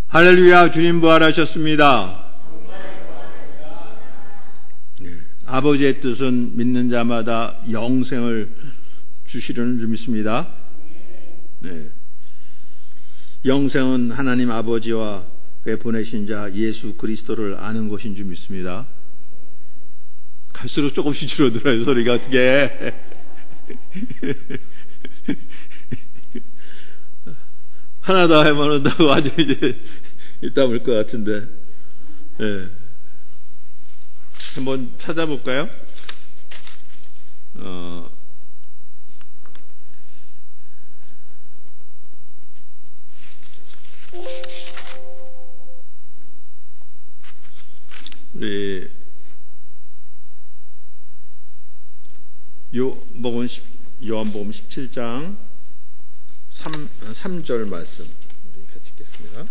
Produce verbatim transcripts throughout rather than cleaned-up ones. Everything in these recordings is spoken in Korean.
할렐루야, 주님 부활하셨습니다. 네, 아버지의 뜻은 믿는 자마다 영생을 주시려는 줄 믿습니다. 네, 영생은 하나님 아버지와 그의 보내신 자 예수 그리스도를 아는 것인 줄 믿습니다. 갈수록 조금씩 줄어들어요, 소리가 어떻게. 하나 더 하면 아주 이제 일담을 것 같은데, 네. 한번 찾아볼까요? 어, 우리 요복음 요한복음 십칠 장 삼 절 말씀 우리 같이 읽겠습니다.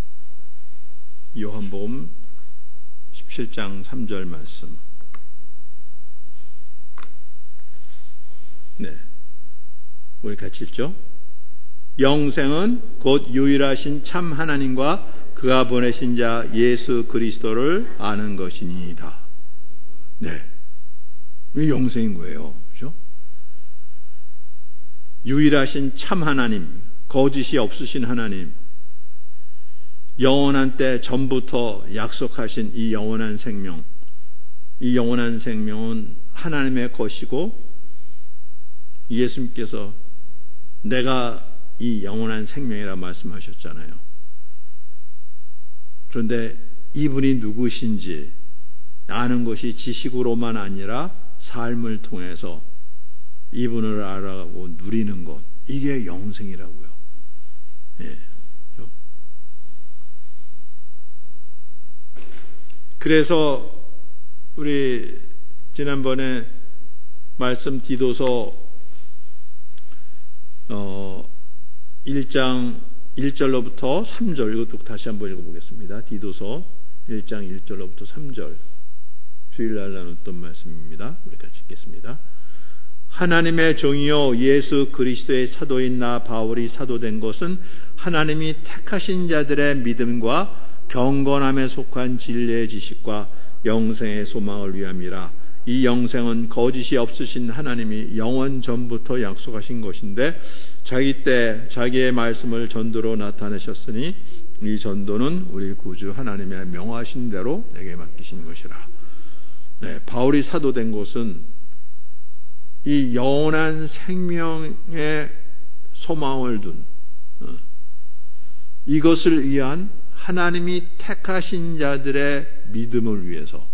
요한복음 십칠 장 삼 절 말씀. 네, 우리 같이 읽죠. 영생은 곧 유일하신 참 하나님과 그가 보내신 자 예수 그리스도를 아는 것이니이다. 네, 이 영생인 거예요, 그렇죠? 유일하신 참 하나님, 거짓이 없으신 하나님, 영원한 때 전부터 약속하신 이 영원한 생명, 이 영원한 생명은 하나님의 것이고 예수님께서 내가 이 영원한 생명이라 말씀하셨잖아요. 그런데 이분이 누구신지 아는 것이 지식으로만 아니라 삶을 통해서 이분을 알아가고 누리는 것, 이게 영생이라고요. 예. 그래서 우리 지난번에 말씀 디도서 어, 일 장 일 절로부터 삼 절, 이것도 다시 한번 읽어보겠습니다. 디도서 일 장 일 절로부터 삼 절, 주일날 나눴던 말씀입니다. 우리 같이 읽겠습니다. 하나님의 종이요 예수 그리스도의 사도인 나 바울이 사도된 것은 하나님이 택하신 자들의 믿음과 경건함에 속한 진리의 지식과 영생의 소망을 위함이라. 이 영생은 거짓이 없으신 하나님이 영원 전부터 약속하신 것인데 자기 때 자기의 말씀을 전도로 나타내셨으니 이 전도는 우리 구주 하나님의 명하신 대로 내게 맡기신 것이라. 네, 바울이 사도된 것은 이 영원한 생명의 소망을 둔 어, 이것을 위한 하나님이 택하신 자들의 믿음을 위해서.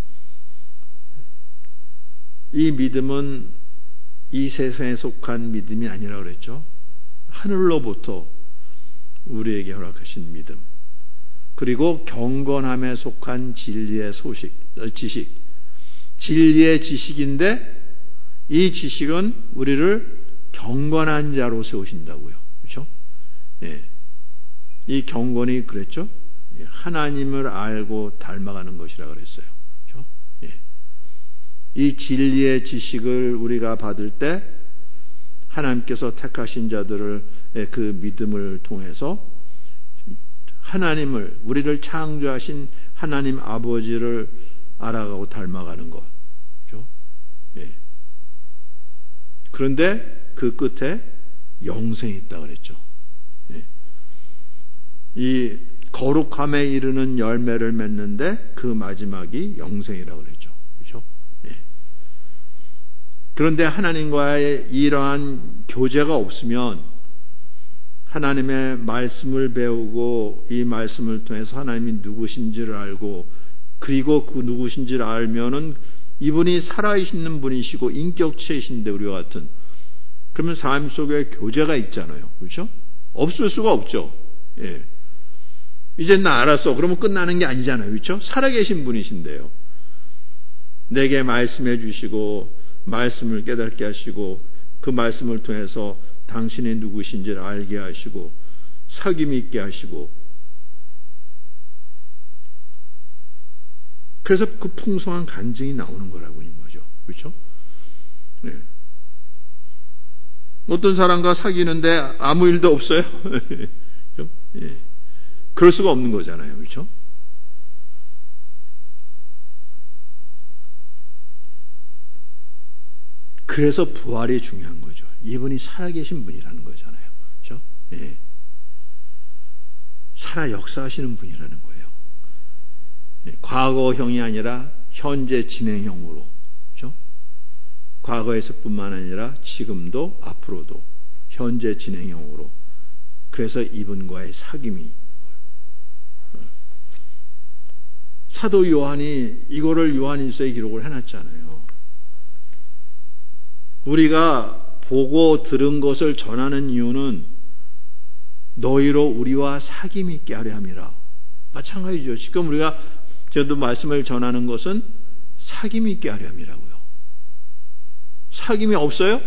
이 믿음은 이 세상에 속한 믿음이 아니라 그랬죠. 하늘로부터 우리에게 허락하신 믿음, 그리고 경건함에 속한 진리의 소식, 지식, 진리의 지식인데 이 지식은 우리를 경건한 자로 세우신다고요. 그렇죠? 예. 이 경건이 그랬죠? 하나님을 알고 닮아가는 것이라 그랬어요. 그렇죠? 예. 이 진리의 지식을 우리가 받을 때 하나님께서 택하신 자들을 그 믿음을 통해서 하나님을, 우리를 창조하신 하나님 아버지를 알아가고 닮아가는 것. 그렇죠? 예. 그런데 그 끝에 영생이 있다 그랬죠. 예. 이 거룩함에 이르는 열매를 맺는데 그 마지막이 영생이라고 그랬죠. 그렇죠? 예. 그런데 하나님과의 이러한 교제가 없으면 하나님의 말씀을 배우고 이 말씀을 통해서 하나님이 누구신지를 알고 그리고 그 누구신지를 알면은 이분이 살아있는 분이시고 인격체이신데 우리와 같은, 그러면 삶 속에 교제가 있잖아요. 그렇죠? 없을 수가 없죠. 예. 이제 나 알았어. 그러면 끝나는 게 아니잖아요. 그렇죠? 살아계신 분이신데요. 내게 말씀해 주시고 말씀을 깨닫게 하시고 그 말씀을 통해서 당신이 누구신지를 알게 하시고 사귐 있게 하시고, 그래서 그 풍성한 간증이 나오는 거라고 있는 거죠. 그렇죠? 네. 어떤 사람과 사귀는데 아무 일도 없어요. 예. 그럴 수가 없는 거잖아요. 그렇죠? 그래서 부활이 중요한 거죠. 이분이 살아계신 분이라는 거잖아요. 그렇죠? 예. 살아 역사하시는 분이라는 거예요. 예. 과거형이 아니라 현재 진행형으로. 그렇죠? 과거에서뿐만 아니라 지금도 앞으로도 현재 진행형으로. 그래서 이분과의 사귐이. 사도 요한이 이거를 요한일서에 기록을 해놨잖아요. 우리가 보고 들은 것을 전하는 이유는 너희로 우리와 사귐이 있게 하려 함이라. 마찬가지죠. 지금 우리가 저도 말씀을 전하는 것은 사귐이 있게 하려 함이라고요. 사귐이 없어요?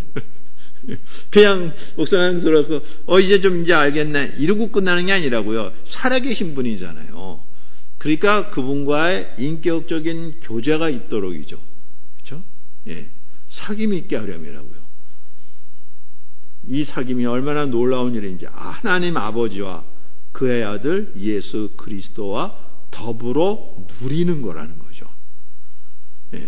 그냥 목사님 들어서 어 이제 좀 이제 알겠네 이러고 끝나는 게 아니라고요. 살아계신 분이잖아요. 그러니까 그분과의 인격적인 교제가 있도록이죠. 그렇죠? 예. 사귐이 있게 하려면이라고요. 이 사귐이 얼마나 놀라운 일인지 하나님 아버지와 그의 아들 예수 그리스도와 더불어 누리는 거라는 거죠. 예.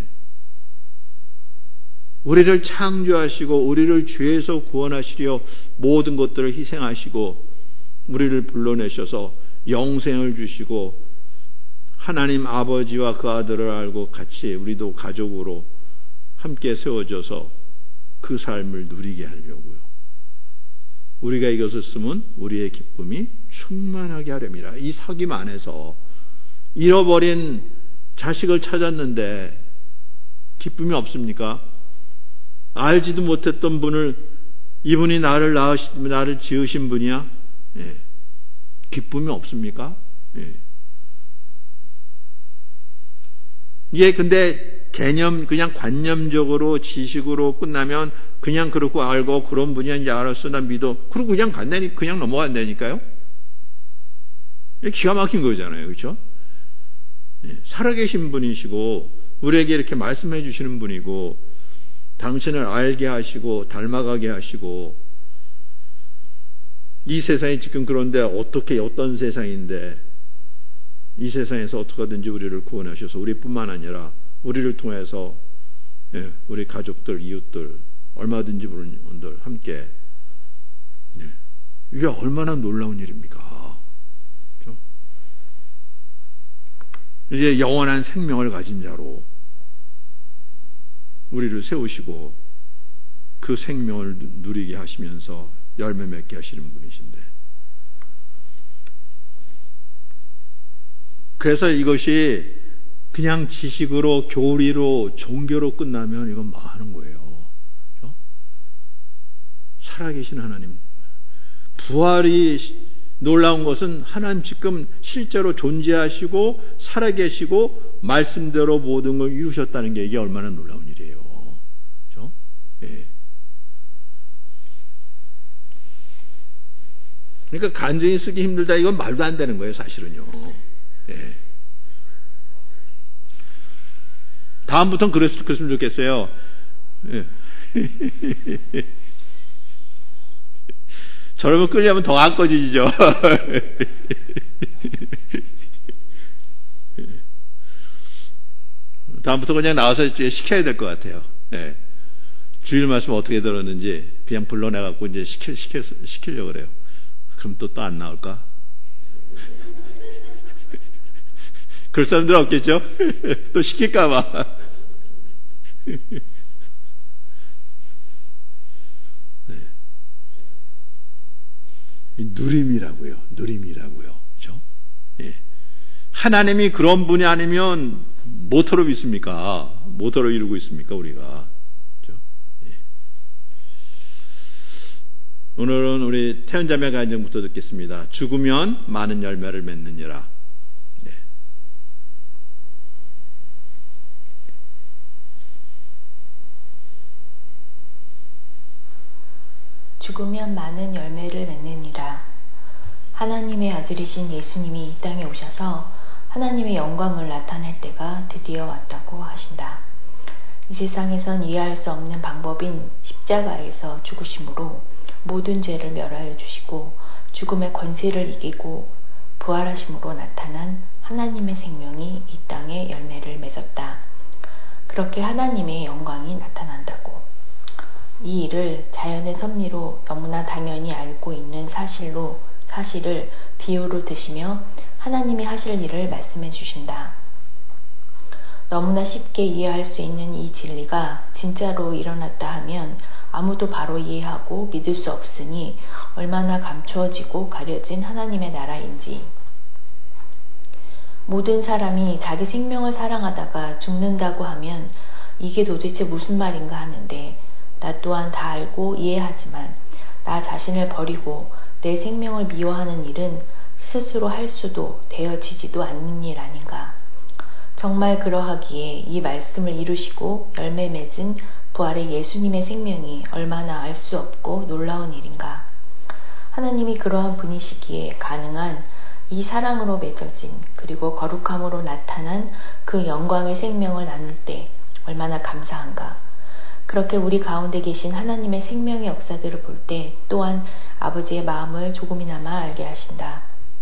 우리를 창조하시고 우리를 죄에서 구원하시려 모든 것들을 희생하시고 우리를 불러내셔서 영생을 주시고 하나님 아버지와 그 아들을 알고 같이 우리도 가족으로 함께 세워져서 그 삶을 누리게 하려고요. 우리가 이것을 쓰면 우리의 기쁨이 충만하게 하렵니다. 이 사귐 안에서 잃어버린 자식을 찾았는데 기쁨이 없습니까? 알지도 못했던 분을 이분이 나를 낳으시, 나를 지으신 분이야? 예. 기쁨이 없습니까? 예. 이게 근데 개념, 그냥 관념적으로 지식으로 끝나면 그냥 그렇고 알고 그런 분야인지 알았어, 난 믿어. 그리고 그냥 간다니, 그냥 넘어간다니까요? 기가 막힌 거잖아요. 그렇죠? 예, 살아계신 분이시고, 우리에게 이렇게 말씀해 주시는 분이고, 당신을 알게 하시고, 닮아가게 하시고, 이 세상이 지금 그런데 어떻게, 어떤 세상인데, 이 세상에서 어떻게든지 우리를 구원하셔서 우리뿐만 아니라 우리를 통해서 예, 우리 가족들, 이웃들, 얼마든지 분들 함께 예, 이게 얼마나 놀라운 일입니까? 그렇죠? 이제 영원한 생명을 가진 자로 우리를 세우시고 그 생명을 누리게 하시면서 열매 맺게 하시는 분이신데 그래서 이것이 그냥 지식으로 교리로 종교로 끝나면 이건 뭐 하는 거예요. 그렇죠? 살아계신 하나님. 부활이 놀라운 것은 하나님 지금 실제로 존재하시고 살아계시고 말씀대로 모든 걸 이루셨다는 게 이게 얼마나 놀라운 일이에요. 그렇죠? 예. 그러니까 간증이 쓰기 힘들다 이건 말도 안 되는 거예요, 사실은요. 예. 다음부터는 그랬, 그랬으면 좋겠어요. 예. 저러면 끌려면 더 안 꺼지죠. 다음부터 그냥 나와서 시켜야 될 것 같아요. 예. 주일 말씀 어떻게 들었는지 그냥 불러내갖고 이제 시켜, 시켜, 시키려고 그래요. 그럼 또 또 안 나올까? 그럴 사람들 없겠죠? 또 시킬까봐. 네. 누림이라고요. 누림이라고요. 그렇죠? 예. 하나님이 그런 분이 아니면 뭐터로 믿습니까? 뭐터로 이루고 있습니까? 우리가. 그렇죠? 예. 오늘은 우리 태연자매 간증부터 듣겠습니다. 죽으면 많은 열매를 맺느니라. 죽으면 많은 열매를 맺느니라. 하나님의 아들이신 예수님이 이 땅에 오셔서 하나님의 영광을 나타낼 때가 드디어 왔다고 하신다. 이 세상에선 이해할 수 없는 방법인 십자가에서 죽으심으로 모든 죄를 멸하여 주시고 죽음의 권세를 이기고 부활하심으로 나타난 하나님의 생명이 이 땅에 열매를 맺었다. 그렇게 하나님의 영광이 나타난다고. 이 일을 자연의 섭리로 너무나 당연히 알고 있는 사실로 사실을 비유로 드시며 하나님이 하실 일을 말씀해 주신다. 너무나 쉽게 이해할 수 있는 이 진리가 진짜로 일어났다 하면 아무도 바로 이해하고 믿을 수 없으니 얼마나 감추어지고 가려진 하나님의 나라인지. 모든 사람이 자기 생명을 사랑하다가 죽는다고 하면 이게 도대체 무슨 말인가 하는데, 나 또한 다 알고 이해하지만 나 자신을 버리고 내 생명을 미워하는 일은 스스로 할 수도 되어지지도 않는 일 아닌가. 정말 그러하기에 이 말씀을 이루시고 열매 맺은 부활의 예수님의 생명이 얼마나 알 수 없고 놀라운 일인가. 하나님이 그러한 분이시기에 가능한 이 사랑으로 맺어진 그리고 거룩함으로 나타난 그 영광의 생명을 나눌 때 얼마나 감사한가. 그렇게 우리 가운데 계신 하나님의 생명의 역사들을 볼 때 또한 아버지의 마음을 조금이나마 알게 하신다.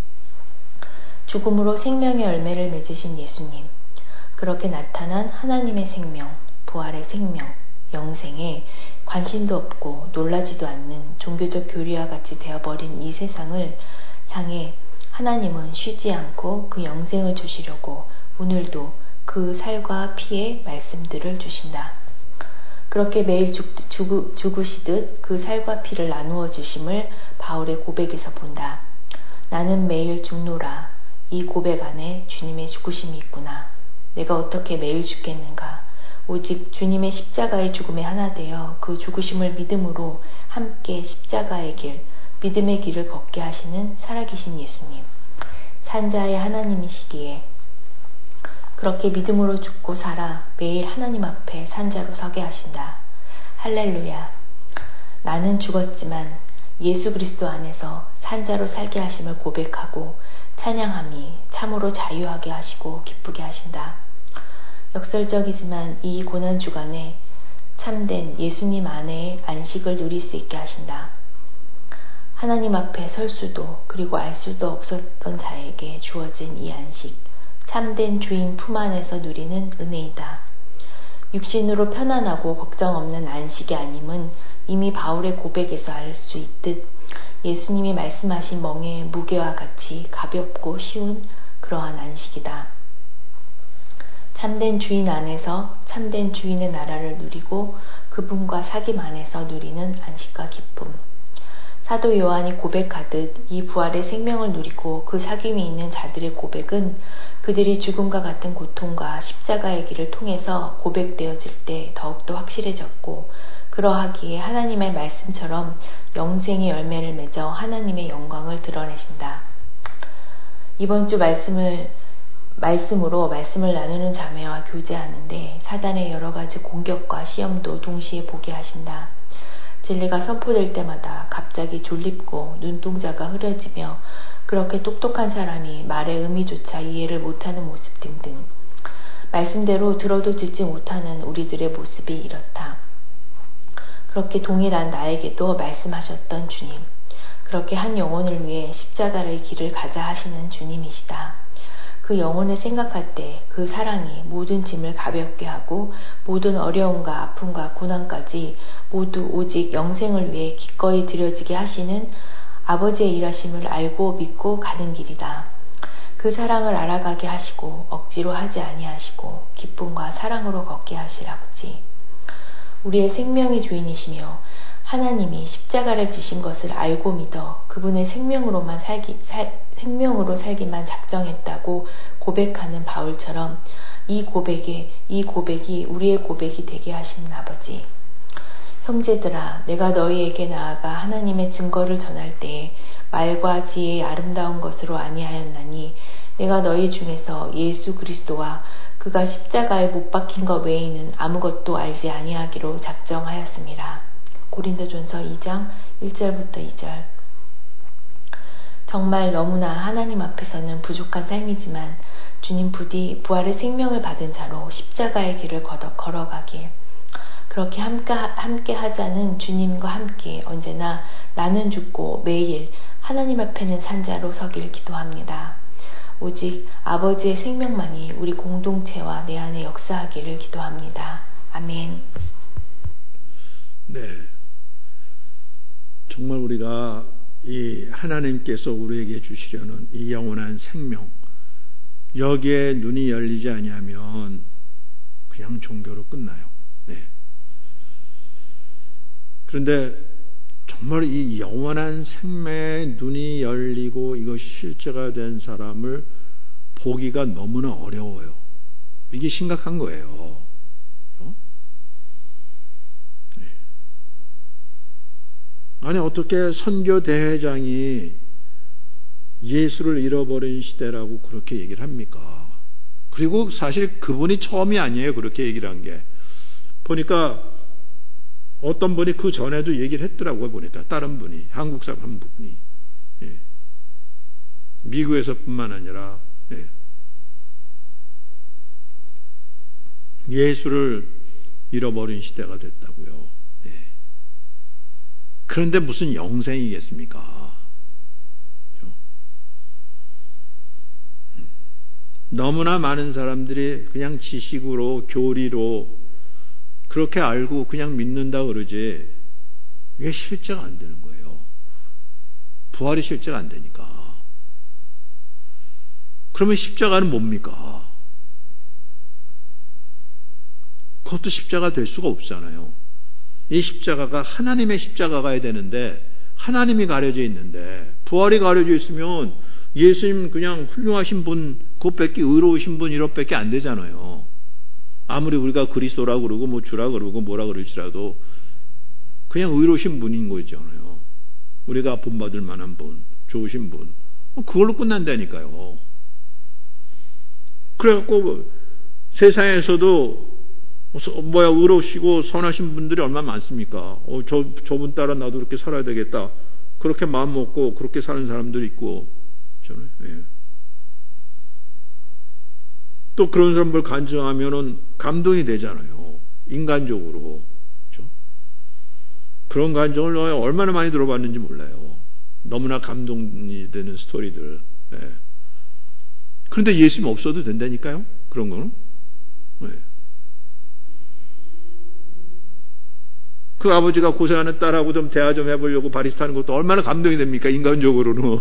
죽음으로 생명의 열매를 맺으신 예수님, 그렇게 나타난 하나님의 생명, 부활의 생명, 영생에 관심도 없고 놀라지도 않는 종교적 교리와 같이 되어버린 이 세상을 향해 하나님은 쉬지 않고 그 영생을 주시려고 오늘도 그 살과 피의 말씀들을 주신다. 그렇게 매일 죽, 죽, 죽으시듯 그 살과 피를 나누어 주심을 바울의 고백에서 본다. 나는 매일 죽노라. 이 고백 안에 주님의 죽으심이 있구나. 내가 어떻게 매일 죽겠는가. 오직 주님의 십자가의 죽음에 하나 되어 그 죽으심을 믿음으로 함께 십자가의 길, 믿음의 길을 걷게 하시는 살아계신 예수님. 산자의 하나님이시기에 그렇게 믿음으로 죽고 살아 매일 하나님 앞에 산자로 서게 하신다. 할렐루야. 나는 죽었지만 예수 그리스도 안에서 산자로 살게 하심을 고백하고 찬양함이 참으로 자유하게 하시고 기쁘게 하신다. 역설적이지만 이 고난 주간에 참된 예수님 안에의 안식을 누릴 수 있게 하신다. 하나님 앞에 설 수도 그리고 알 수도 없었던 자에게 주어진 이 안식, 참된 주인 품 안에서 누리는 은혜이다. 육신으로 편안하고 걱정 없는 안식이 아님은 이미 바울의 고백에서 알 수 있듯 예수님이 말씀하신 멍에의 무게와 같이 가볍고 쉬운 그러한 안식이다. 참된 주인 안에서 참된 주인의 나라를 누리고 그분과 사귐 안에서 누리는 안식과 기쁨. 사도 요한이 고백하듯 이 부활의 생명을 누리고 그 사귐이 있는 자들의 고백은 그들이 죽음과 같은 고통과 십자가의 길을 통해서 고백되어질 때 더욱더 확실해졌고, 그러하기에 하나님의 말씀처럼 영생의 열매를 맺어 하나님의 영광을 드러내신다. 이번 주 말씀을 말씀으로 말씀을 나누는 자매와 교제하는데 사단의 여러 가지 공격과 시험도 동시에 보게 하신다. 진리가 선포될 때마다 갑자기 졸립고 눈동자가 흐려지며 그렇게 똑똑한 사람이 말의 의미조차 이해를 못하는 모습 등등. 말씀대로 들어도 듣지 못하는 우리들의 모습이 이렇다. 그렇게 동일한 나에게도 말씀하셨던 주님. 그렇게 한 영혼을 위해 십자가의 길을 가자 하시는 주님이시다. 그 영혼을 생각할 때 그 사랑이 모든 짐을 가볍게 하고 모든 어려움과 아픔과 고난까지 모두 오직 영생을 위해 기꺼이 드려지게 하시는 아버지의 일하심을 알고 믿고 가는 길이다. 그 사랑을 알아가게 하시고 억지로 하지 아니하시고 기쁨과 사랑으로 걷게 하실 아버지. 우리의 생명의 주인이시며 하나님이 십자가를 지신 것을 알고 믿어 그분의 생명으로만 살기, 살, 생명으로 살기만 작정했다고 고백하는 바울처럼 이 고백에, 이 고백이 우리의 고백이 되게 하신 아버지. 형제들아, 내가 너희에게 나아가 하나님의 증거를 전할 때에 말과 지혜의 아름다운 것으로 아니하였나니 내가 너희 중에서 예수 그리스도와 그가 십자가에 못 박힌 것 외에는 아무것도 알지 아니하기로 작정하였습니다. 고린도전서 이 장 일 절부터 이 절. 정말 너무나 하나님 앞에서는 부족한 삶이지만 주님 부디 부활의 생명을 받은 자로 십자가의 길을 걸어가길, 그렇게 함께, 함께 하자는 주님과 함께 언제나 나는 죽고 매일 하나님 앞에는 산자로 서길 기도합니다. 오직 아버지의 생명만이 우리 공동체와 내 안에 역사하기를 기도합니다. 아멘. 네. 정말 우리가 이 하나님께서 우리에게 주시려는 이 영원한 생명, 여기에 눈이 열리지 아니하면 그냥 종교로 끝나요. 네. 그런데 정말 이 영원한 생명의 눈이 열리고 이것이 실제가 된 사람을 보기가 너무나 어려워요. 이게 심각한 거예요. 어? 네. 아니 어떻게 선교 대회장이 예수를 잃어버린 시대라고 그렇게 얘기를 합니까? 그리고 사실 그분이 처음이 아니에요. 그렇게 얘기를 한 게. 보니까 어떤 분이 그 전에도 얘기를 했더라고요. 보니까 다른 분이, 한국 사람 한 분이. 예. 미국에서뿐만 아니라 예. 예수를 잃어버린 시대가 됐다고요. 예. 그런데 무슨 영생이겠습니까? 너무나 많은 사람들이 그냥 지식으로 교리로 그렇게 알고 그냥 믿는다 그러지 이게 실제가 안 되는 거예요. 부활이 실제가 안 되니까. 그러면 십자가는 뭡니까? 그것도 십자가 될 수가 없잖아요. 이 십자가가 하나님의 십자가가 되는데 하나님이 가려져 있는데 부활이 가려져 있으면 예수님 그냥 훌륭하신 분, 그것밖에 의로우신 분 이것밖에 안 되잖아요. 아무리 우리가 그리스도라고 그러고 뭐 주라 그러고 뭐라 그럴지라도 그냥 의로우신 분인 거잖아요. 우리가 본받을 만한 분, 좋으신 분. 그걸로 끝난다니까요. 그래갖고 세상에서도 뭐야 의로우시고 선하신 분들이 얼마나 많습니까? 어, 저, 저분 따라 나도 그렇게 살아야 되겠다. 그렇게 마음 먹고 그렇게 사는 사람들이 있고 저는 예. 또 그런 사람들 간증하면은 감동이 되잖아요. 인간적으로. 그렇죠? 그런 간증을 얼마나 많이 들어봤는지 몰라요. 너무나 감동이 되는 스토리들. 예. 그런데 예수님 없어도 된다니까요. 그런 거는. 예. 그 아버지가 고생하는 딸하고 좀 대화 좀 해보려고 바리스타 하는 것도 얼마나 감동이 됩니까? 인간적으로는.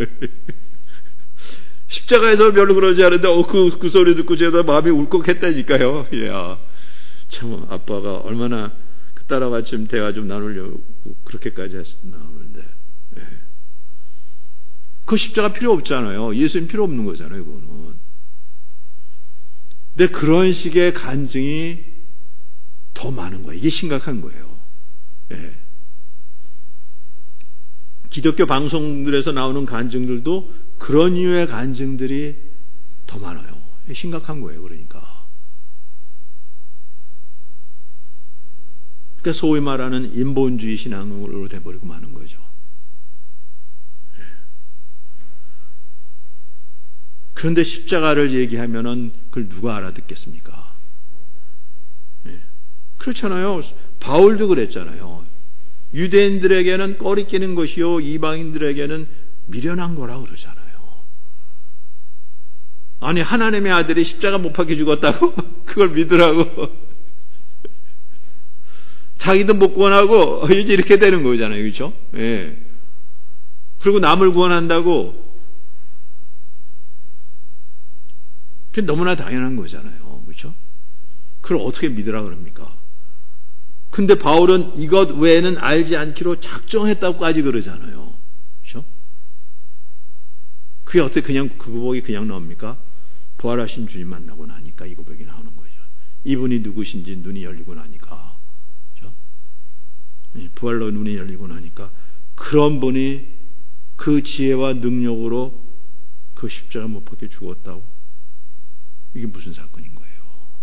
십자가에서 별로 그러지 않은데, 어, 그, 그 소리 듣고 제가 마음이 울컥했다니까요. 예. 참, 아빠가 얼마나 그 딸하고 좀 대화 좀 나누려고 그렇게까지 했나, 그런데. 예. 그 십자가 필요 없잖아요. 예수님 필요 없는 거잖아요, 그거는. 근데 그런 식의 간증이 더 많은 거예요. 이게 심각한 거예요. 예. 기독교 방송들에서 나오는 간증들도 그런 류의 간증들이 더 많아요. 심각한 거예요. 그러니까. 그러니까 소위 말하는 인본주의 신앙으로 돼버리고 마는 거죠. 예. 그런데 십자가를 얘기하면은 그걸 누가 알아듣겠습니까? 예. 그렇잖아요. 바울도 그랬잖아요. 유대인들에게는 꺼리끼는 것이요 이방인들에게는 미련한 거라 그러잖아요. 아니 하나님의 아들이 십자가 못 박혀 죽었다고? 그걸 믿으라고? 자기도 못 구원하고 이제 이렇게 되는 거잖아요. 그렇죠? 예. 그리고 남을 구원한다고? 그게 너무나 당연한 거잖아요. 그렇죠? 그걸 어떻게 믿으라 그럽니까? 근데 바울은 이것 외에는 알지 않기로 작정했다고까지 그러잖아요. 그렇죠? 그게 어떻게 그냥 그 고백이 그냥 나옵니까? 부활하신 주님 만나고 나니까 이 고백이 나오는 거죠. 이분이 누구신지 눈이 열리고 나니까. 그렇죠? 부활로 눈이 열리고 나니까 그런 분이 그 지혜와 능력으로 그 십자가 못 박혀 죽었다고. 이게 무슨 사건인 거예요?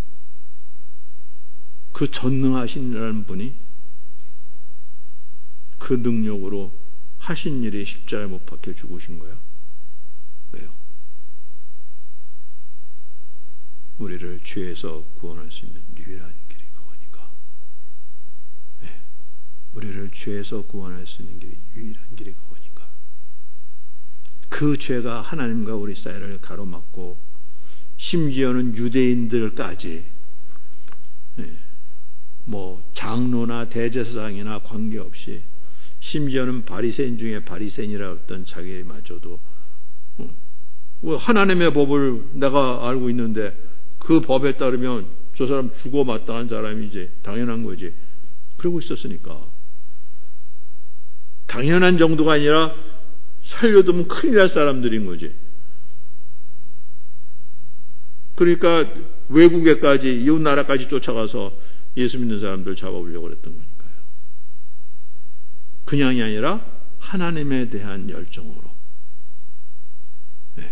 그 전능하신이라는 분이 그 능력으로 하신 일이 십자가에 못 박혀 죽으신 거야. 왜요? 우리를 죄에서 구원할 수 있는 유일한 길이 그거니까. 네. 우리를 죄에서 구원할 수 있는 길이 유일한 길이 그거니까. 그 죄가 하나님과 우리 사이를 가로막고 심지어는 유대인들까지 뭐 장로나 대제사장이나 관계없이 심지어는 바리새인 중에 바리새인이라 했던 자기마저도 하나님의 법을 내가 알고 있는데 그 법에 따르면 저 사람 죽어 마땅한 사람이지 당연한 거지 그러고 있었으니까 당연한 정도가 아니라 살려두면 큰일 날 사람들인 거지. 그러니까 외국에까지 이웃 나라까지 쫓아가서 예수 믿는 사람들 잡아오려고 그랬던 거니까요. 그냥이 아니라 하나님에 대한 열정으로. 네.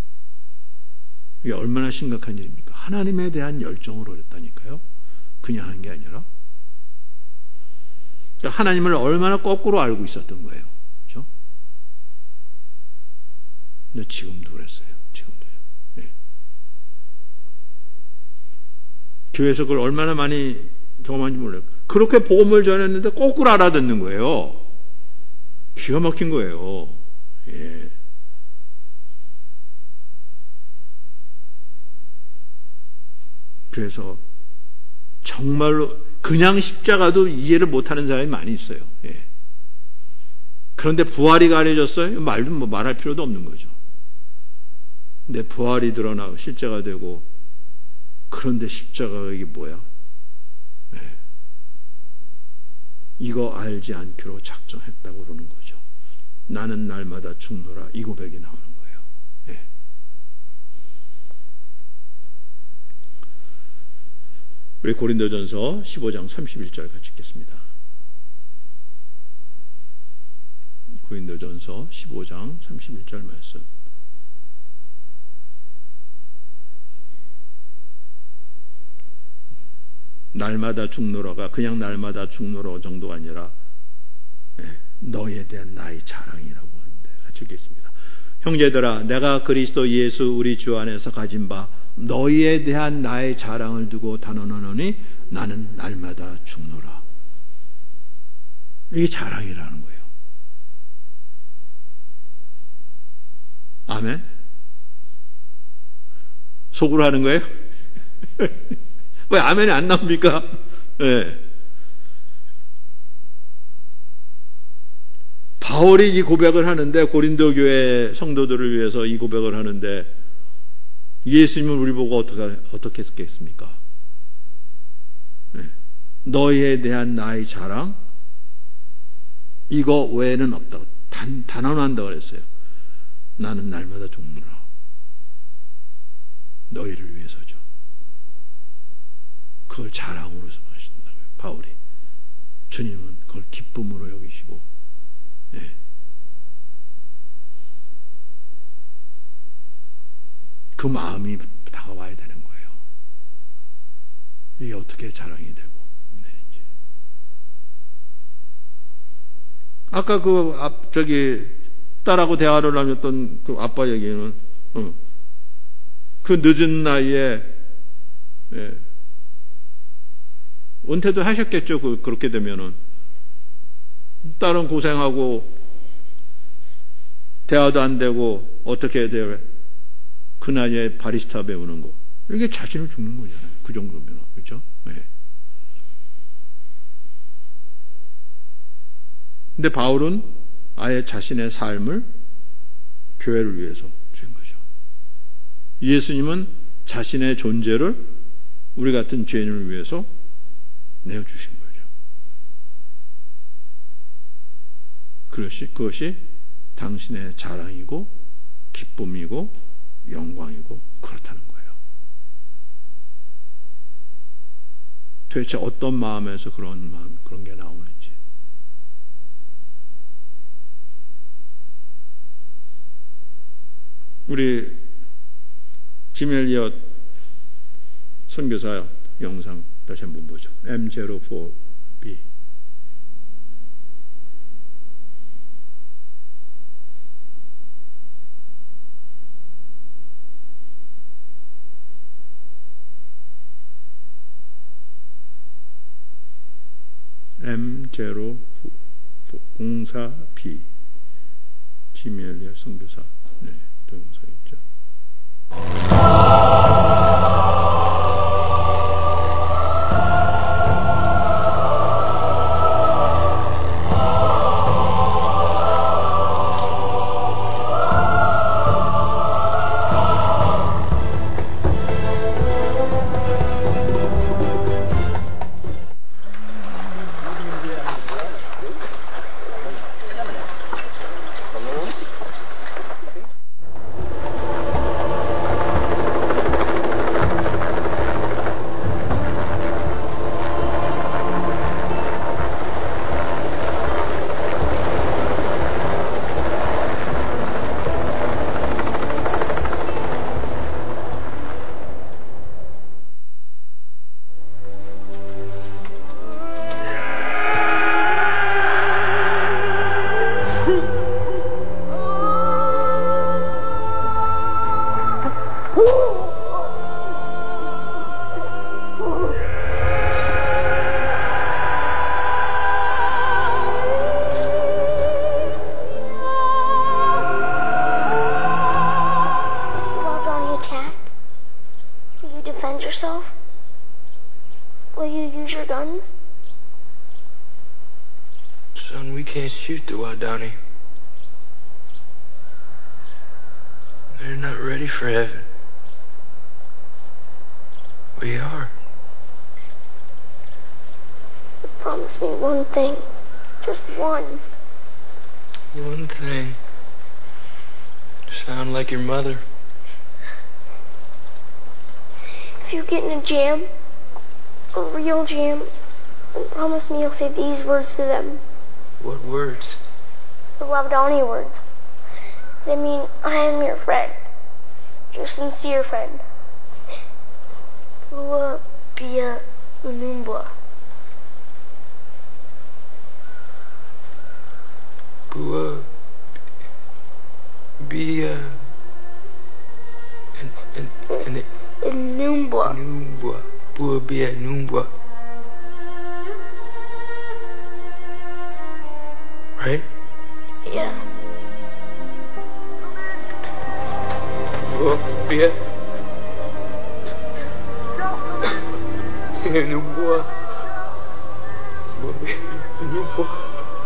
이게 얼마나 심각한 일입니까? 하나님에 대한 열정으로 그랬다니까요. 그냥 한 게 아니라. 그러니까 하나님을 얼마나 거꾸로 알고 있었던 거예요. 그렇죠? 근데 지금도 그랬어요. 지금도요. 네. 교회에서 그걸 얼마나 많이 경험한지 몰라요. 그렇게 복음을 전했는데 거꾸로 알아듣는 거예요. 기가 막힌 거예요. 예. 그래서 정말로 그냥 십자가도 이해를 못하는 사람이 많이 있어요. 예. 그런데 부활이 가려졌어요? 말도 뭐 말할 필요도 없는 거죠. 근데 부활이 드러나고 실제가 되고 그런데 십자가가 이게 뭐야? 예. 이거 알지 않기로 작정했다고 그러는 거죠. 나는 날마다 죽노라 이 고백이 나오는 거예요. 예. 우리 고린도전서 십오 장 삼십일 절 같이 읽겠습니다. 고린도전서 십오 장 삼십일 절 말씀. 날마다 죽노라가 그냥 날마다 죽노라 정도가 아니라 너희에 대한 나의 자랑이라고 하는데 같이 읽겠습니다. 형제들아 내가 그리스도 예수 우리 주 안에서 가진 바 너희에 대한 나의 자랑을 두고 단언하노니 나는 날마다 죽노라. 이게 자랑이라는 거예요. 아멘? 속으로 하는 거예요? 왜 아멘이 안 나옵니까? 네. 바울이 이 고백을 하는데 고린도 교회 성도들을 위해서 이 고백을 하는데 예수님은 우리 보고 어떻게, 어떻게 했겠습니까? 네. 너희에 대한 나의 자랑 이거 외에는 없다고 단, 단언한다고 그랬어요. 나는 날마다 죽노라. 너희를 위해서죠. 그걸 자랑으로 하신다고요. 바울이. 주님은 그걸 기쁨으로 여기시고 예. 그 마음이 다가와야 되는 거예요. 이게 어떻게 자랑이 되고 되는지. 아까 그 앞, 저기 딸하고 대화를 나눴던 그 아빠 얘기는 어, 그 늦은 나이에 예, 은퇴도 하셨겠죠. 그, 그렇게 되면은 딸은 고생하고 대화도 안 되고 어떻게 해야 돼요? 그 나이에 바리스타 배우는 거 이게 자신을 죽는 거잖아요. 그 정도면 그렇죠? 네. 근데 바울은 아예 자신의 삶을 교회를 위해서 준 거죠. 예수님은 자신의 존재를 우리 같은 죄인을 위해서 내어주신 거죠. 그것이, 그것이 당신의 자랑이고 기쁨이고 영광이고 그렇다는 거예요. 도대체 어떤 마음에서 그런 마음, 그런 게 나오는지. 우리 짐 엘리엇 선교사 영상 다시 한번 보죠. 엠 제로 포 비 엠 제로 공사 비 짐 엘리엇 선교사 yourself? Will you use your guns? Son, we can't shoot the Wadani. They're not ready for heaven. We are. Promise me one thing. Just one. One thing. You sound like your mother. If you get in a jam, a real jam, then promise me you'll say these words to them. What words? The Wabdani words. They mean, I am your friend. Your sincere friend. Bua Bia Unumbwa. Bua Bia and and and Unumbwa. Numbwa. Bua Bia Numbwa. Right? Yeah. Bua Bia Numbwa. Bua Bia Numbwa.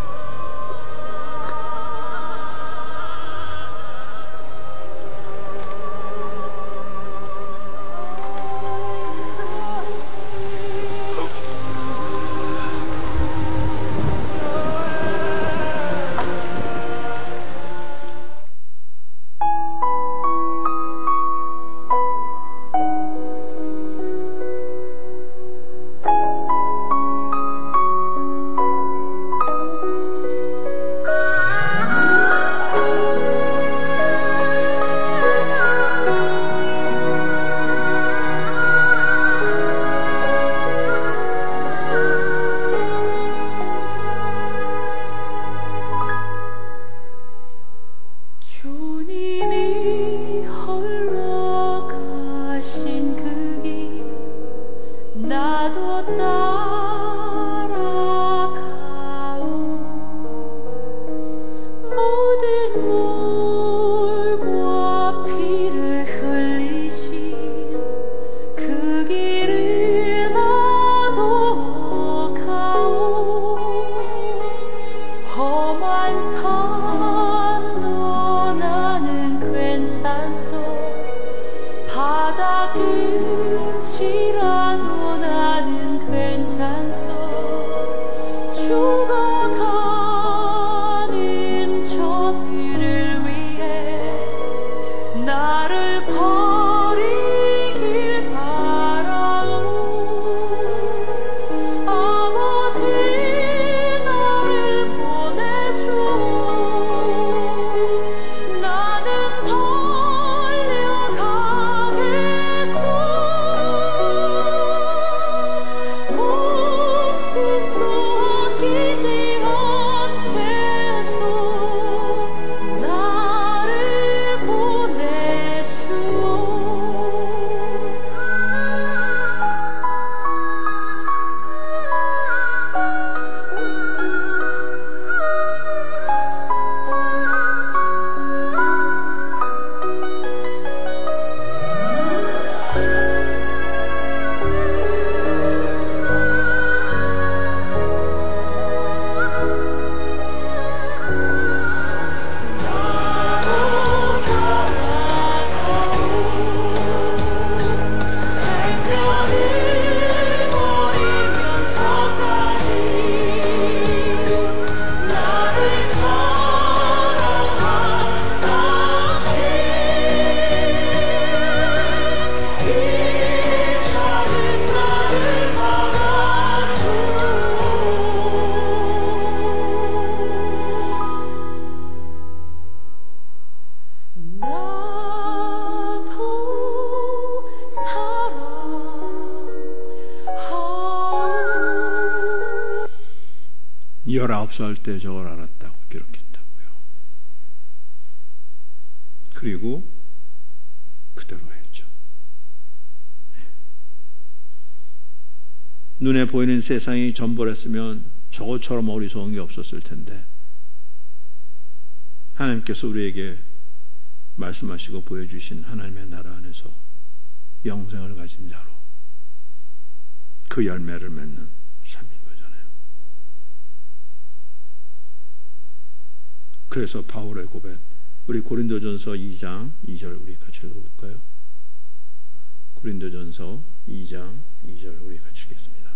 열아홉 살 때 저걸 알았다고 기록했다고요. 그리고 그대로 했죠. 눈에 보이는 세상이 전부랬으면 저것처럼 어리석은 게 없었을 텐데 하나님께서 우리에게 말씀하시고 보여주신 하나님의 나라 안에서 영생을 가진 자로 그 열매를 맺는 삶인 거잖아요. 그래서 바울의 고백, 우리 고린도전서 이 장 이 절 우리 같이 읽어볼까요? 고린도전서 이 장 이 절 우리 같이 읽겠습니다.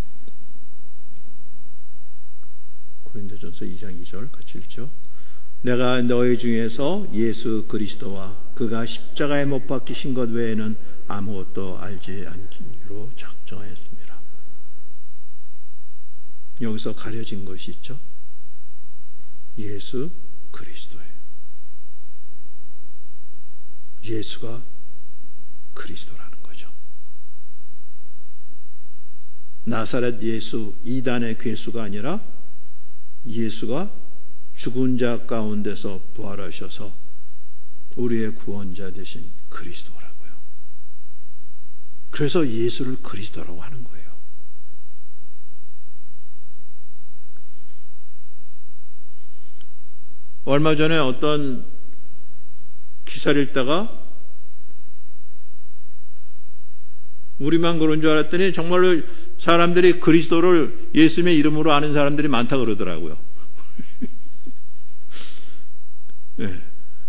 고린도전서 이 장 이 절 같이 읽죠. 내가 너희 중에서 예수 그리스도와 그가 십자가에 못 박히신 것 외에는 아무것도 알지 않기로 작정하였습니다. 여기서 가려진 것이 있죠. 예수 그리스도예요. 예수가 그리스도라는 거죠. 나사렛 예수 이단의 괴수가 아니라 예수가 죽은 자 가운데서 부활하셔서 우리의 구원자 되신 그리스도라고요. 그래서 예수를 그리스도라고 하는 거예요. 얼마 전에 어떤 기사를 읽다가 우리만 그런 줄 알았더니 정말로 사람들이 그리스도를 예수님의 이름으로 아는 사람들이 많다 그러더라고요. 네.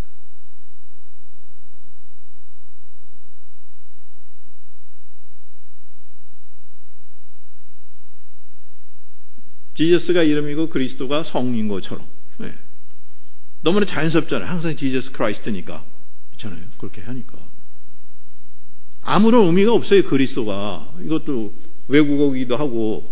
지저스가 이름이고 그리스도가 성인 것처럼. 네. 너무나 자연스럽잖아요. 항상 지저스 크라이스트니까. 그렇잖아요. 그렇게 하니까. 아무런 의미가 없어요. 그리스도가. 이것도 외국어이기도 하고.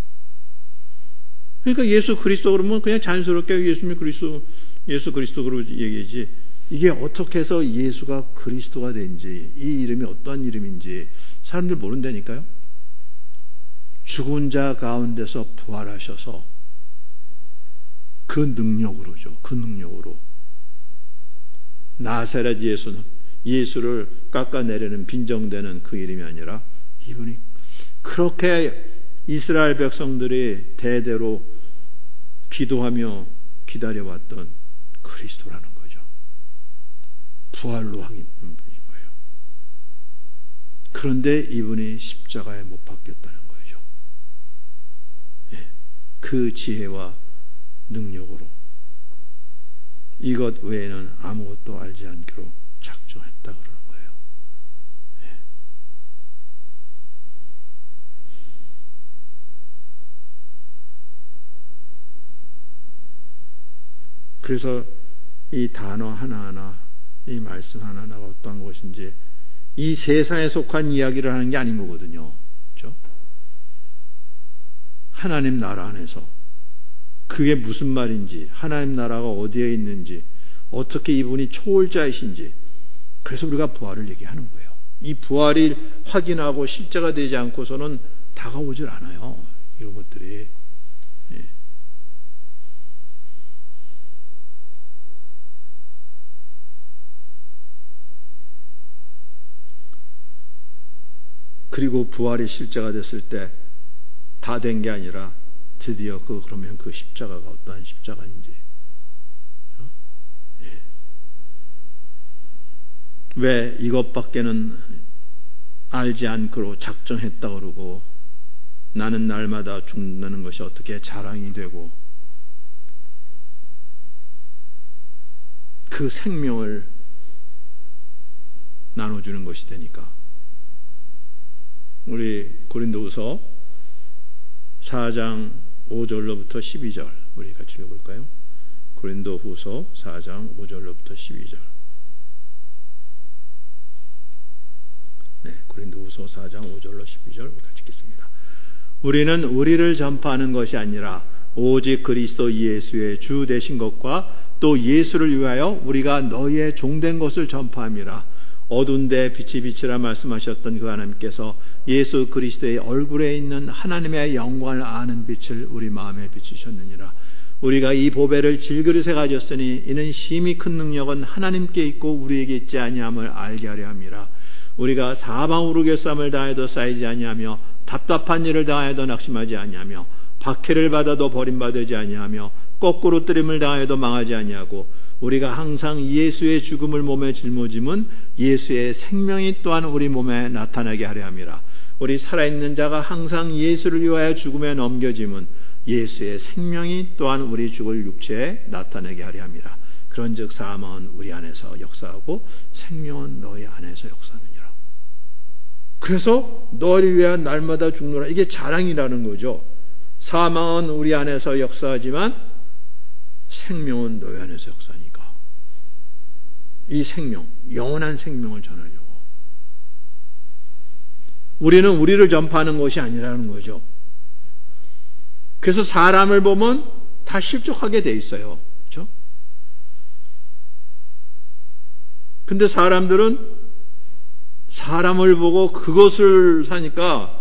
그러니까 예수 그리스도 그러면 그냥 자연스럽게 예수님이 그리스도, 예수 그리스도로 얘기하지. 이게 어떻게 해서 예수가 그리스도가 된지, 이 이름이 어떠한 이름인지 사람들 모른다니까요. 죽은 자 가운데서 부활하셔서 그 능력으로죠. 그 능력으로. 나사렛 예수는 예수를 깎아내리는 빈정되는 그 이름이 아니라 이분이 그렇게 이스라엘 백성들이 대대로 기도하며 기다려왔던 그리스도라는 거죠. 부활로 하긴 분인 거예요. 그런데 이분이 십자가에 못 박혔다는 거죠. 예, 그 지혜와 능력으로 이것 외에는 아무것도 알지 않기로 작정했다 그러는 거예요. 예. 그래서 이 단어 하나하나, 이 말씀 하나하나가 어떠한 것인지 이 세상에 속한 이야기를 하는 게 아닌 거거든요. 그렇죠? 하나님 나라 안에서 그게 무슨 말인지, 하나님 나라가 어디에 있는지, 어떻게 이분이 초월자이신지, 그래서 우리가 부활을 얘기하는 거예요. 이 부활이 확인하고 실제가 되지 않고서는 다가오질 않아요. 이런 것들이. 예. 그리고 부활이 실제가 됐을 때 다 된 게 아니라 드디어 그 그러면 그 십자가가 어떠한 십자가인지. 어? 예. 왜 이것밖에는 알지 않고로 작정했다 그러고 나는 날마다 죽는다는 것이 어떻게 자랑이 되고 그 생명을 나눠주는 것이 되니까. 우리 고린도후서 사 장 오 절로부터 십이 절 우리 같이 읽어볼까요? 고린도후서 사 장 오 절로부터 십이 절. 네, 고린도후서 사 장 오 절로 십이 절 우리 같이 읽겠습니다. 우리는 우리를 전파하는 것이 아니라 오직 그리스도 예수의 주 되신 것과 또 예수를 위하여 우리가 너희의 종된 것을 전파함이라. 어두운데 빛이 빛이라 말씀하셨던 그 하나님께서 예수 그리스도의 얼굴에 있는 하나님의 영광을 아는 빛을 우리 마음에 비추셨느니라. 우리가 이 보배를 질그릇에 가졌으니 이는 심히 큰 능력은 하나님께 있고 우리에게 있지 아니함을 알게 하려 함이라. 우리가 사방으로 결쌈을 당해도 쌓이지 아니하며 답답한 일을 당해도 낙심하지 아니하며 박해를 받아도 버림받지 아니하며 거꾸로 뜨림을 당해도 망하지 아니하고 우리가 항상 예수의 죽음을 몸에 짊어짐은 예수의 생명이 또한 우리 몸에 나타나게 하려 함이라. 우리 살아있는 자가 항상 예수를 위하여 죽음에 넘겨짐은 예수의 생명이 또한 우리 죽을 육체에 나타내게 하려 함이라. 그런즉 사망은 우리 안에서 역사하고 생명은 너희 안에서 역사하느니라. 그래서 너를 위하여 날마다 죽노라. 이게 자랑이라는 거죠. 사망은 우리 안에서 역사하지만 생명은 너희 안에서 역사하니까. 이 생명, 영원한 생명을 전하려고. 우리는 우리를 전파하는 것이 아니라는 거죠. 그래서 사람을 보면 다 실족하게 돼 있어요. 그렇죠? 근데 사람들은 사람을 보고 그것을 사니까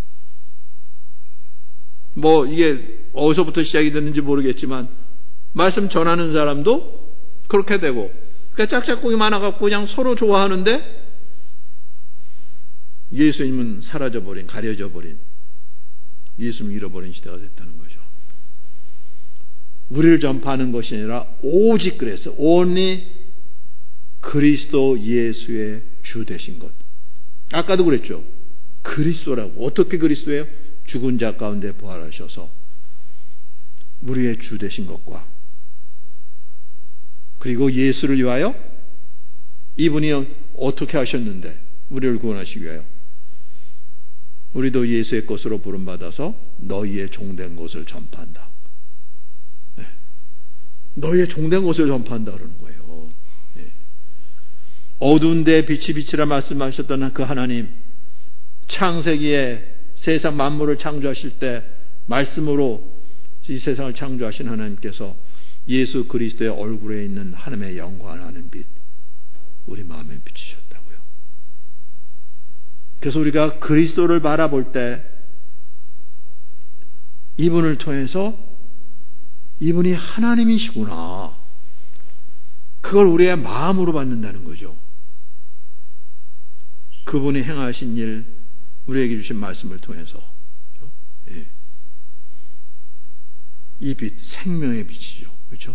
뭐 이게 어디서부터 시작이 됐는지 모르겠지만 말씀 전하는 사람도 그렇게 되고, 그러니까 짝짝꿍이 많아갖고 그냥 서로 좋아하는데 예수님은 사라져버린, 가려져버린, 예수님을 잃어버린 시대가 됐다는 거죠. 우리를 전파하는 것이 아니라 오직 그래서 only 그리스도 예수의 주 되신 것. 아까도 그랬죠. 그리스도라고. 어떻게 그리스도예요? 죽은 자 가운데 부활하셔서 우리의 주 되신 것과, 그리고 예수를 위하여 이분이 어떻게 하셨는데 우리를 구원하시기 위하여 우리도 예수의 것으로 부름받아서 너희의 종된 것을 전파한다. 네. 너희의 종된 것을 전파한다 그러는 거예요. 네. 어두운 데에 빛이 빛이라 말씀하셨던 그 하나님, 창세기에 세상 만물을 창조하실 때 말씀으로 이 세상을 창조하신 하나님께서 예수 그리스도의 얼굴에 있는 하나님의 영광을 아는 빛, 우리 마음에 비치셨다고요. 그래서 우리가 그리스도를 바라볼 때 이분을 통해서 이분이 하나님이시구나, 그걸 우리의 마음으로 받는다는 거죠. 그분이 행하신 일, 우리에게 주신 말씀을 통해서. 예. 이 빛, 생명의 빛이죠. 그렇죠?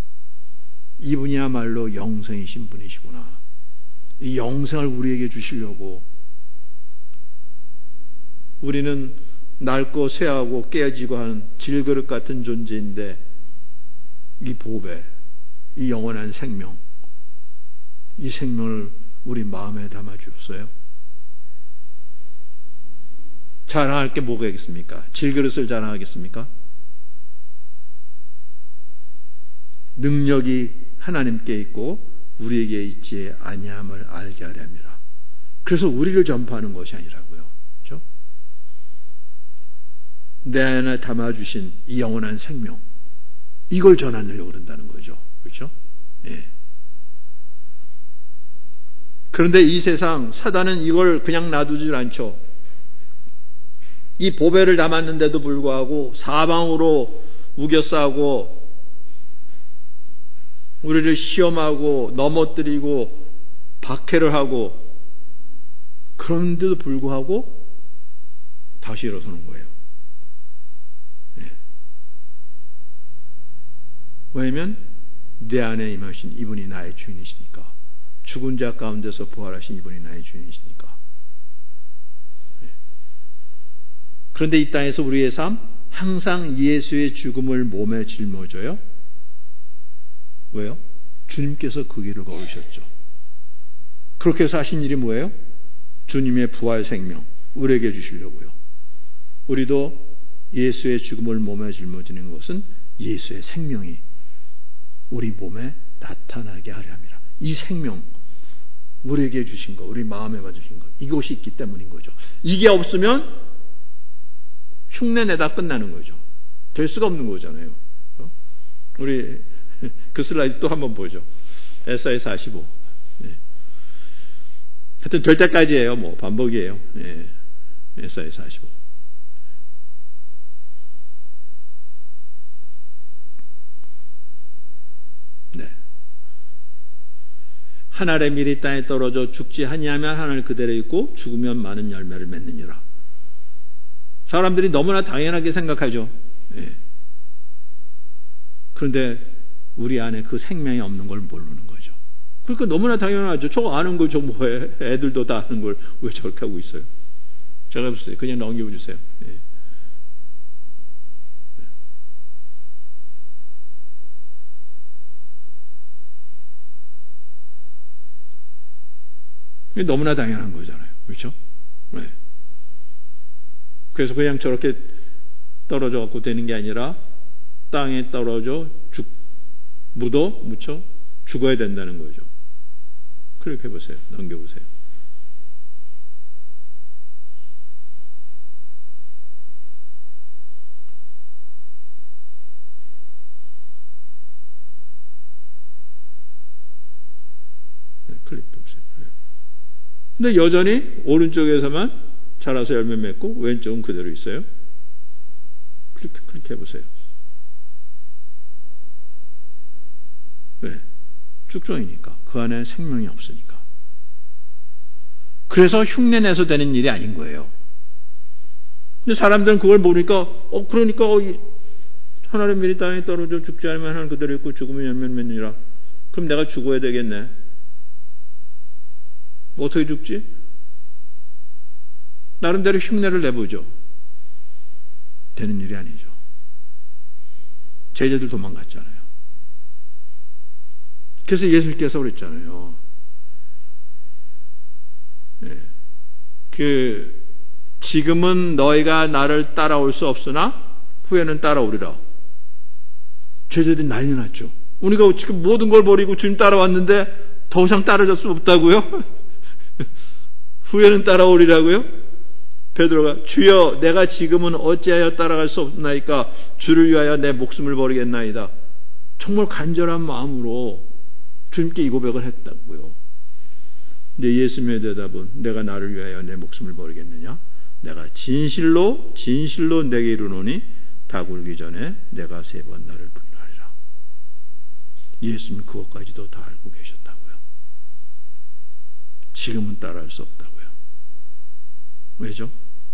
이분이야말로 영생이신 분이시구나. 이 영생을 우리에게 주시려고 우리는 낡고 쇠하고 깨지고 하는 질그릇 같은 존재인데, 이 보배, 이 영원한 생명, 이 생명을 우리 마음에 담아 주셨어요. 자랑할 게 뭐가 있겠습니까? 질그릇을 자랑하겠습니까? 능력이 하나님께 있고 우리에게 있지 아니함을 알게 하려 함이라. 그래서 우리를 전파하는 것이 아니라고요. 그렇죠? 내 안에 담아주신 이 영원한 생명, 이걸 전하려고 그런다는 거죠. 그렇죠? 예. 그런데 이 세상 사단은 이걸 그냥 놔두질 않죠. 이 보배를 담았는데도 불구하고 사방으로 우겨싸고 우리를 시험하고 넘어뜨리고 박해를 하고, 그런데도 불구하고 다시 일어서는 거예요. 네. 왜냐하면 내 안에 임하신 이분이 나의 주인이시니까, 죽은 자 가운데서 부활하신 이분이 나의 주인이시니까. 네. 그런데 이 땅에서 우리의 삶, 항상 예수의 죽음을 몸에 짊어져요. 왜요? 주님께서 그 길을 걸으셨죠. 그렇게 해서 하신 일이 뭐예요? 주님의 부활 생명 우리에게 주시려고요. 우리도 예수의 죽음을 몸에 짊어지는 것은 예수의 생명이 우리 몸에 나타나게 하려 함이라. 이 생명 우리에게 주신 거, 우리 마음에 받으신 거, 이것이 있기 때문인 거죠. 이게 없으면 흉내 내다 끝나는 거죠. 될 수가 없는 거잖아요. 우리 그 슬라이드 또 한번 보죠. 에스아이 사십오. 네. 하여튼 될 때까지예요. 뭐 반복이에요. 네. 에스아이 사십오. 네. 한 알의 밀이 땅에 떨어져 죽지 아니하면 한 알 그대로 있고 죽으면 많은 열매를 맺느니라. 사람들이 너무나 당연하게 생각하죠. 네. 그런데 우리 안에 그 생명이 없는 걸 모르는 거죠. 그러니까 너무나 당연하죠. 저거 아는 걸 저 뭐해. 애들도 다 아는 걸 왜 저렇게 하고 있어요. 제가 봤을 때 그냥 넘겨주세요. 예. 이게 너무나 당연한 거잖아요. 그렇죠? 네. 그래서 그냥 저렇게 떨어져 갖고 되는 게 아니라 땅에 떨어져 죽, 묻어, 묻혀 죽어야 된다는 거죠. 그렇게 해보세요. 넘겨보세요. 네, 클릭 해보세요. 네. 근데 여전히 오른쪽에서만 자라서 열매 맺고 왼쪽은 그대로 있어요. 클릭, 클릭해보세요. 왜? 쭉종이니까. 그 안에 생명이 없으니까. 그래서 흉내내서 되는 일이 아닌 거예요. 근데 사람들은 그걸 모르니까, 어, 그러니까, 어, 하나님의 밀이 땅에 떨어져 죽지 않으면 하나는 그대로 있고 죽으면 열매 맺느니라. 그럼 내가 죽어야 되겠네. 어떻게 죽지? 나름대로 흉내를 내보죠. 되는 일이 아니죠. 제자들 도망갔잖아요. 그래서 예수님께서 그랬잖아요. 예. 그 지금은 너희가 나를 따라올 수 없으나 후에는 따라오리라. 제자들이 난리 났죠. 우리가 지금 모든 걸 버리고 주님 따라왔는데 더 이상 따라갈 수 없다고요? 후에는 따라오리라고요? 베드로가 주여 내가 지금은 어찌하여 따라갈 수 없나이까 주를 위하여 내 목숨을 버리겠나이다. 정말 간절한 마음으로 주님께 이 고백을 했다고요. 근데 예수님의 대답은 내가 나를 위하여 내 목숨을 버리겠느냐? 내가 진실로 진실로 내게 이르노니 다 굴기 전에 내가 세 번 나를 부인하리라. 예수님 그것까지도 다 알고 계셨다고요. 지금은 따라할 수 없다고요. 왜죠?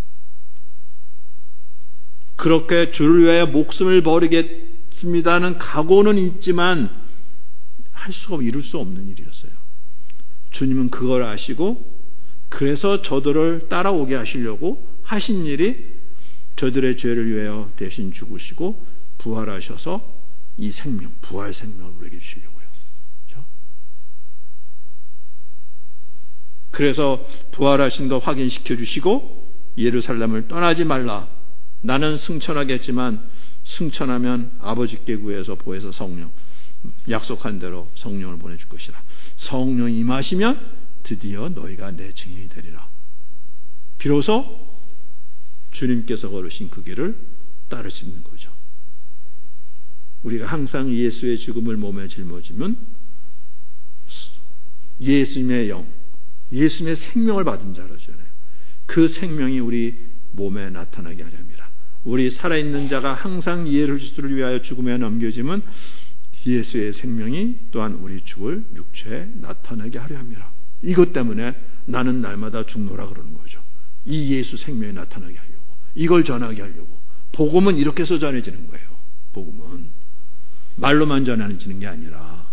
그렇게 주를 위하여 목숨을 버리겠습니다는 각오는 있지만 할 수가 없, 이룰 수 없는 일이었어요. 주님은 그걸 아시고 그래서 저들을 따라오게 하시려고 하신 일이 저들의 죄를 위하여 대신 죽으시고 부활하셔서 이 생명, 부활 생명을 우리에게 주시려고요. 그렇죠? 그래서 부활하신 거 확인시켜 주시고 예루살렘을 떠나지 말라. 나는 승천하겠지만 승천하면 아버지께 구해서 보혜사 성령 약속한 대로 성령을 보내줄 것이라. 성령이 임하시면 드디어 너희가 내 증인이 되리라. 비로소 주님께서 걸으신 그 길을 따를 수 있는 거죠. 우리가 항상 예수의 죽음을 몸에 짊어지면 예수님의 영, 예수님의 생명을 받은 자라잖아요. 그 생명이 우리 몸에 나타나게 하려 합니다. 우리 살아있는 자가 항상 예수를 위하여 죽음에 넘겨지면 예수의 생명이 또한 우리 죽을 육체에 나타나게 하려 합니다. 이것 때문에 나는 날마다 죽노라 그러는 거죠. 이 예수 생명이 나타나게 하려고, 이걸 전하게 하려고. 복음은 이렇게 해서 전해지는 거예요. 복음은 말로만 전해지는 게 아니라.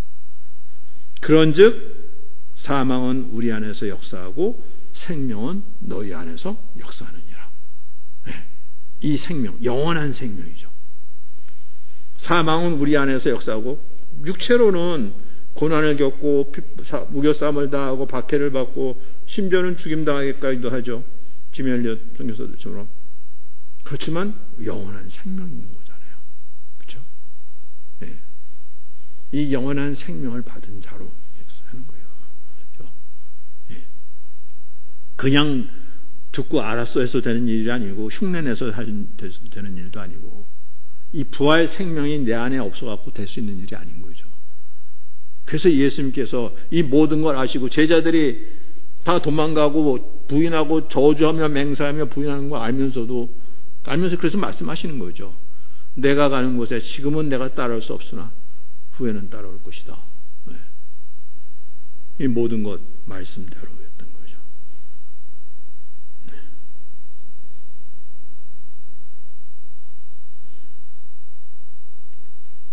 그런즉 사망은 우리 안에서 역사하고 생명은 너희 안에서 역사하느니라. 네. 이 생명, 영원한 생명이죠. 사망은 우리 안에서 역사하고 육체로는 고난을 겪고 무교싸움을 당하고 박해를 받고 심지어는 죽임당하기까지도 하죠. 지미 엘리엇 선교사들처럼. 그렇지만 영원한 생명이 있는 거잖아요. 그렇죠? 네. 이 영원한 생명을 받은 자로 하는 거예요. 그렇죠? 네. 그냥 듣고 알았어 해서 되는 일이 아니고 흉내내서 되는 일도 아니고 이 부활 생명이 내 안에 없어갖고 될 수 있는 일이 아닌 거죠. 그래서 예수님께서 이 모든 걸 아시고 제자들이 다 도망가고 부인하고 저주하며 맹세하며 부인하는 거 알면서도 알면서 그래서 말씀하시는 거죠. 내가 가는 곳에 지금은 내가 따라올 수 없으나 후에는 따라올 것이다. 네. 이 모든 것 말씀대로였던 거죠. 네.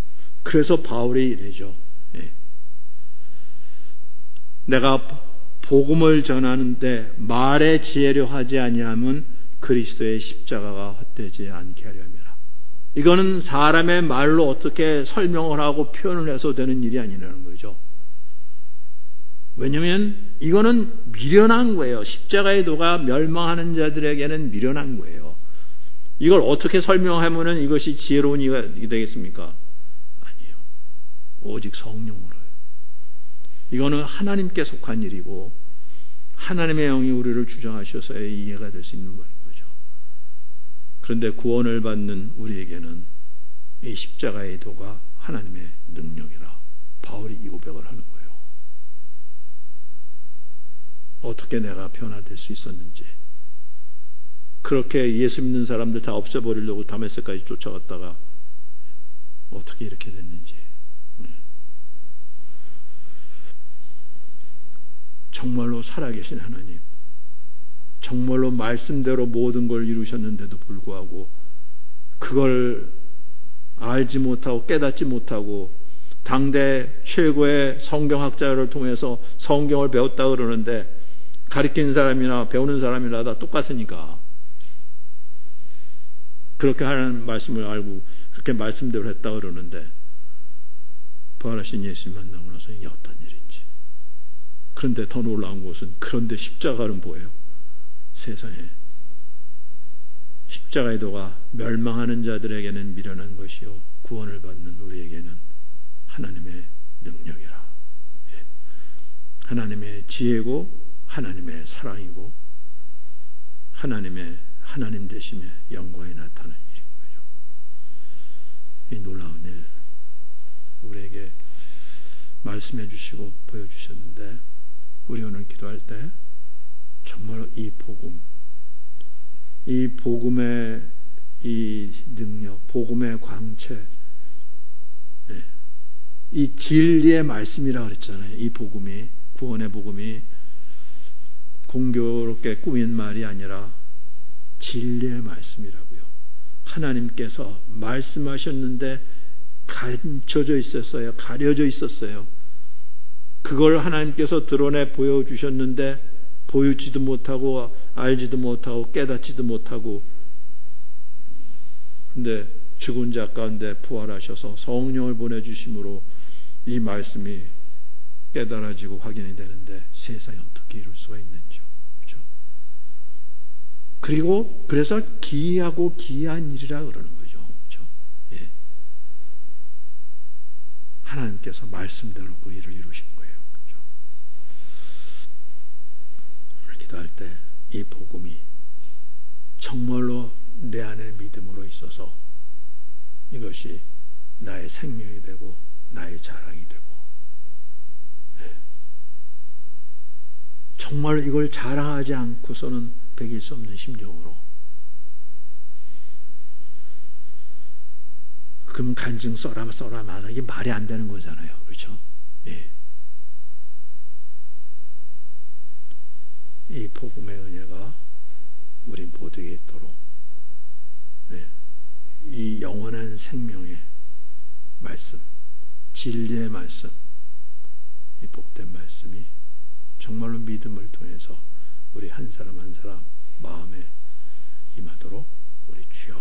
그래서 바울이 이래죠. 네. 내가 복음을 전하는데 말의 지혜로 하지 아니하면 그리스도의 십자가가 헛되지 않게 하려 함이라. 이거는 사람의 말로 어떻게 설명을 하고 표현을 해서 되는 일이 아니라는 거죠. 왜냐하면 이거는 미련한 거예요. 십자가의 도가 멸망하는 자들에게는 미련한 거예요. 이걸 어떻게 설명하면 이것이 지혜로운 일이 되겠습니까? 아니에요. 오직 성령으로요. 이거는 하나님께 속한 일이고 하나님의 영이 우리를 주장하셔서 이해가 될 수 있는 거죠. 그런데 구원을 받는 우리에게는 이 십자가의 도가 하나님의 능력이라 바울이 이 고백을 하는 거예요. 어떻게 내가 변화될 수 있었는지, 그렇게 예수 믿는 사람들 다 없애버리려고 다메섹까지 쫓아갔다가 어떻게 이렇게 됐는지, 정말로 살아계신 하나님, 정말로 말씀대로 모든 걸 이루셨는데도 불구하고 그걸 알지 못하고 깨닫지 못하고 당대 최고의 성경학자를 통해서 성경을 배웠다 그러는데 가르치는 사람이나 배우는 사람이나 다 똑같으니까 그렇게 하는 말씀을 알고 그렇게 말씀대로 했다 그러는데 부활하신 예수님 만나고 나서 이게 어떤 일인지. 그런데 더 놀라운 것은 그런데 십자가는 뭐예요? 세상에 십자가의 도가 멸망하는 자들에게는 미련한 것이요 구원을 받는 우리에게는 하나님의 능력이라. 예. 하나님의 지혜고 하나님의 사랑이고 하나님의 하나님 되심의 영광이 나타나는 일인 거죠. 이 놀라운 일 우리에게 말씀해 주시고 보여주셨는데 우리 오늘 기도할 때 정말 이 복음, 이 복음의 이 능력, 복음의 광채, 이 진리의 말씀이라고 그랬잖아요. 이 복음이, 구원의 복음이 공교롭게 꾸민 말이 아니라 진리의 말씀이라고요. 하나님께서 말씀하셨는데 감춰져 있었어요. 가려져 있었어요. 그걸 하나님께서 드러내 보여주셨는데 보이지도 못하고 알지도 못하고 깨닫지도 못하고 근데 죽은 자 가운데 부활하셔서 성령을 보내주심으로 이 말씀이 깨달아지고 확인이 되는데 세상에 어떻게 이룰 수가 있는지요. 그렇죠? 그리고 그래서 기이하고 기이한 일이라 그러는 거죠. 그렇죠? 예. 하나님께서 말씀대로 그 일을 이루신 거예요. 기도할 때 이 복음이 정말로 내 안에 믿음으로 있어서 이것이 나의 생명이 되고 나의 자랑이 되고 네. 정말 이걸 자랑하지 않고서는 배길 수 없는 심정으로 그럼 간증 써라 써라 말아 이게 말이 안 되는 거잖아요. 그렇죠? 예. 이 복음의 은혜가 우리 모두에게 있도록 네. 이 영원한 생명의 말씀, 진리의 말씀, 이 복된 말씀이 정말로 믿음을 통해서 우리 한 사람 한 사람 마음에 임하도록 우리 주여